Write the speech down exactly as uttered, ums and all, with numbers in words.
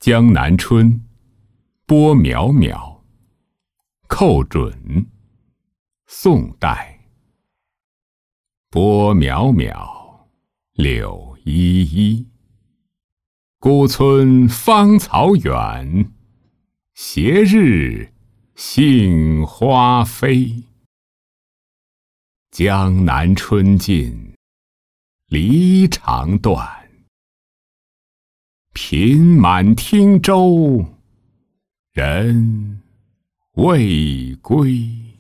江南春，波渺渺，寇准，宋代。波渺渺，柳依依，孤村芳草远，斜日杏花飞。江南春尽，离肠断。频满汀洲，人未归。